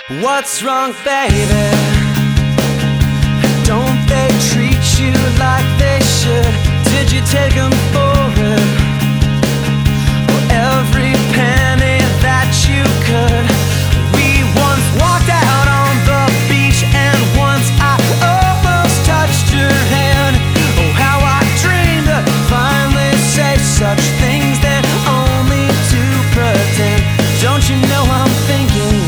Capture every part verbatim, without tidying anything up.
What's wrong, baby? Don't they treat you like they should? Did you take them for it? For every penny that you could. We once walked out on the beach, and once I almost touched your hand. Oh, how I dreamed to finally say such things, then only to pretend. Don't you know I'm thinking?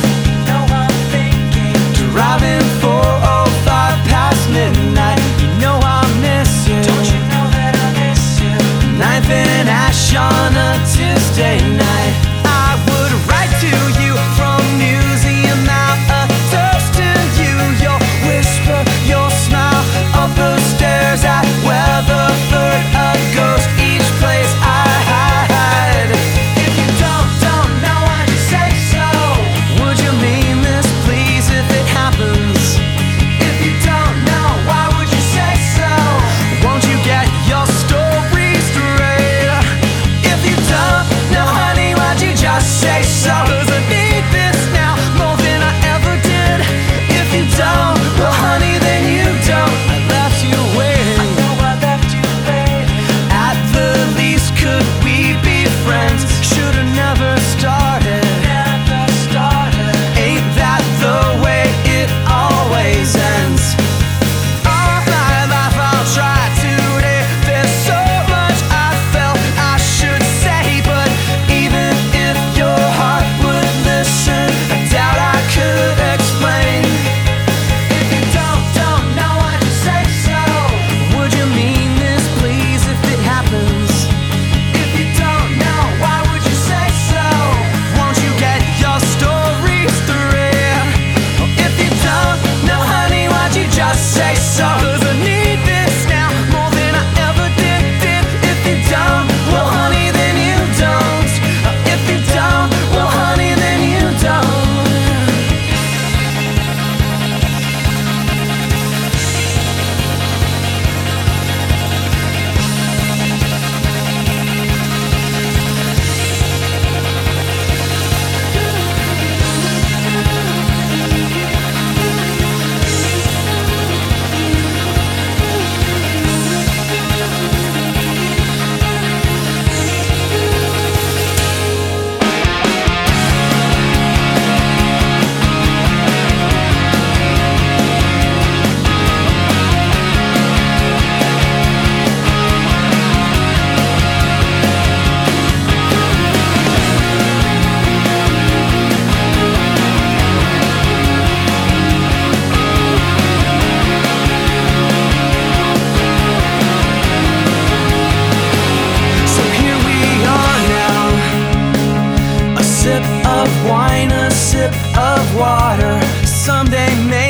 Driving four oh five past midnight. You know I miss you. Don't you know that I miss you? Ninth and Ash on a Tuesday night. I would write to you from Museum out, a toast to you. Your whisper, your smile, up the stairs at Weatherford, a ghost each place I hide. If you don't, don't know why you say so. Would you mean this, please, if it happens? If you don't know, why would you say so? Won't you get your story straight? If you don't know, honey, why'd you just say so? 'Cause I need this now more than I ever did. If you don't, well, honey, then you don't. I left you waiting. I know I left you waiting. At the least, could we be friends? Should've never started. Never started. Ain't that the way it always ends? All my life I'll try today. There's so much I felt I should say, but even if your heart would listen, I doubt I could explain. If you don't, don't know why you say so. Would you mean this, please, if it happens? If you don't know, why would you say so? Won't you get your story straight? If you don't know, honey, why'd you just say so? 'Cause I need this now more than I ever did, did. If you don't, well, honey, then you don't. If you don't, well, honey, then you don't. So here we are now, a sip of wine, a sip of water. Someday maybe